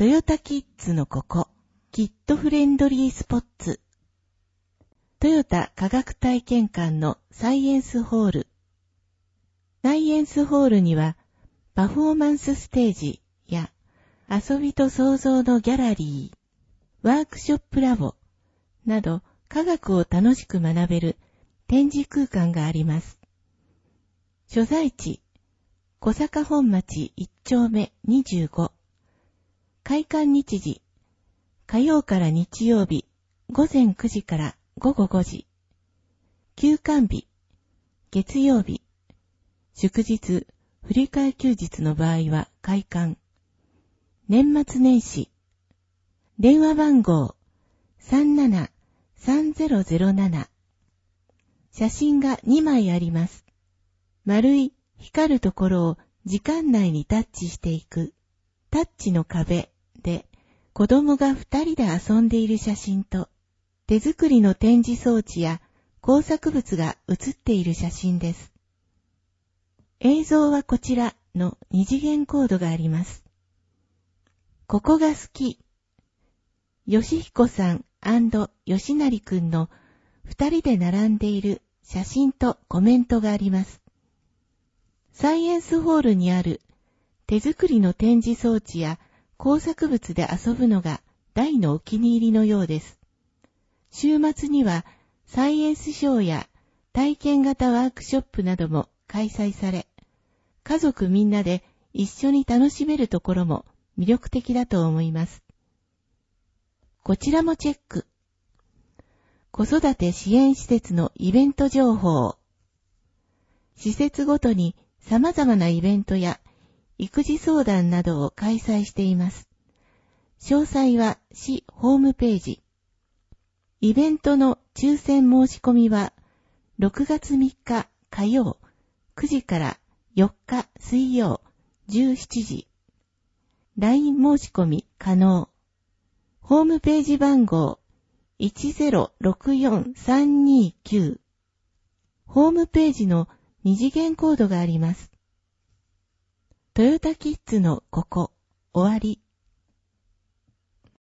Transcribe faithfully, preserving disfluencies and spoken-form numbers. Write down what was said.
トヨタキッズのここ、キッドフレンドリースポッツ。トヨタ科学体験館のサイエンスホール。サイエンスホールには、パフォーマンスステージや遊びと創造のギャラリー、ワークショップラボなど科学を楽しく学べる展示空間があります。所在地、小坂本町いっ丁目にじゅうご。開館日時、火曜から日曜日午前くじから午後ごじ。休館日、月曜日、祝日、振り替え休日の場合は開館。年末年始。電話番号 さんななさんぜろぜろなな。写真がにまいあります。丸い光るところを時間内にタッチしていく。タッチの壁で子供が二人で遊んでいる写真と手作りの展示装置や工作物が写っている写真です。映像はこちらの二次元コードがあります。ここが好き。よしひこさん&よしなりくんの二人で並んでいる写真とコメントがあります。サイエンスホールにある手作りの展示装置や工作物で遊ぶのが大のお気に入りのようです。週末にはサイエンスショーや体験型ワークショップなども開催され、家族みんなで一緒に楽しめるところも魅力的だと思います。こちらもチェック。子育て支援施設のイベント情報。施設ごとに様々なイベントや育児相談などを開催しています。詳細は市ホームページ。イベントの抽選申し込みはろくがつみっか火曜くじからよっか水曜じゅうしちじ。ライン 申し込み可能。ホームページ番号いちぜろろくよんさんにきゅう。ホームページの二次元コードがあります。トヨタキッズのここ、終わり。